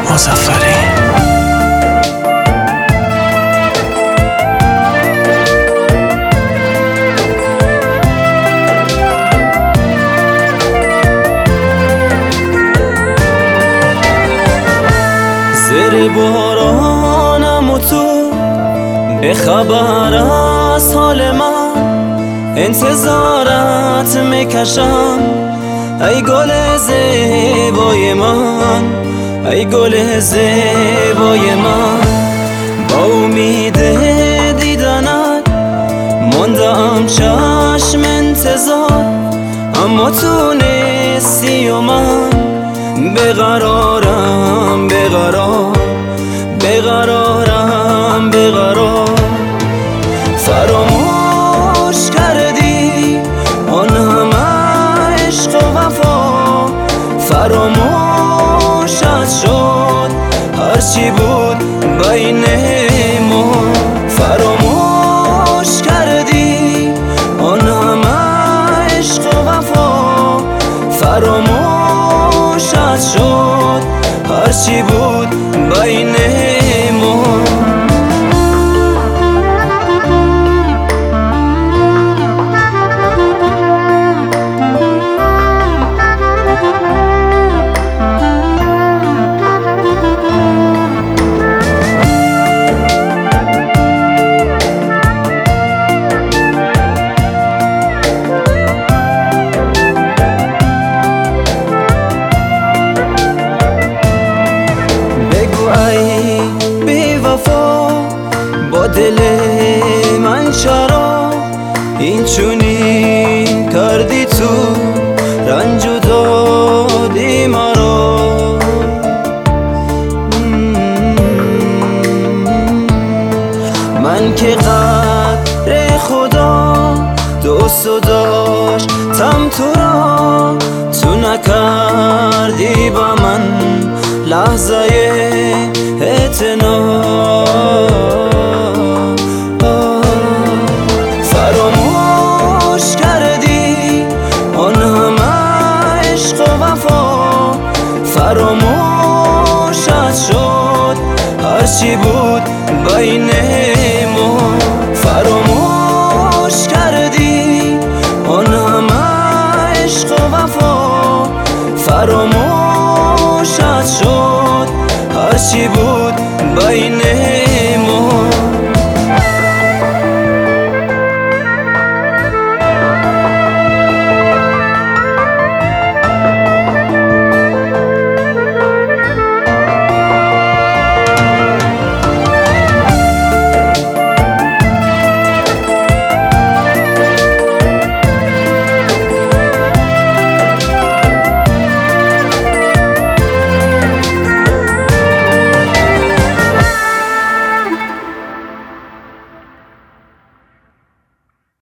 مظفری. زیر بارانم و تو به خبر از حال من انتظارت میکشم ای گل زیبای من، ای گل زیبای من. با امید دیدنت ماندم چشم انتظار، اما تو نیستی و من بقرارم بقرار، بقرارم بقرار. فراموش کردی آن همه عشق و وفا، فراموشت شد هرچی بود بین ما. فراموش کردی آن همه عشق و وفا، فراموشت شد هرچی بود بین ما. با دل من چرا این چونین کردی تو، رنج و دادی مرا. من که قدر خدا دوست و داشتم تو را، تو نکردی با من لحظه اعتنا. فراموش کردی آن همه عشق و وفا، فراموشت شد هرچی بود بین ما. فراموش کردی آن همه عشق و وفا، فراموشت شد هرچی بود بین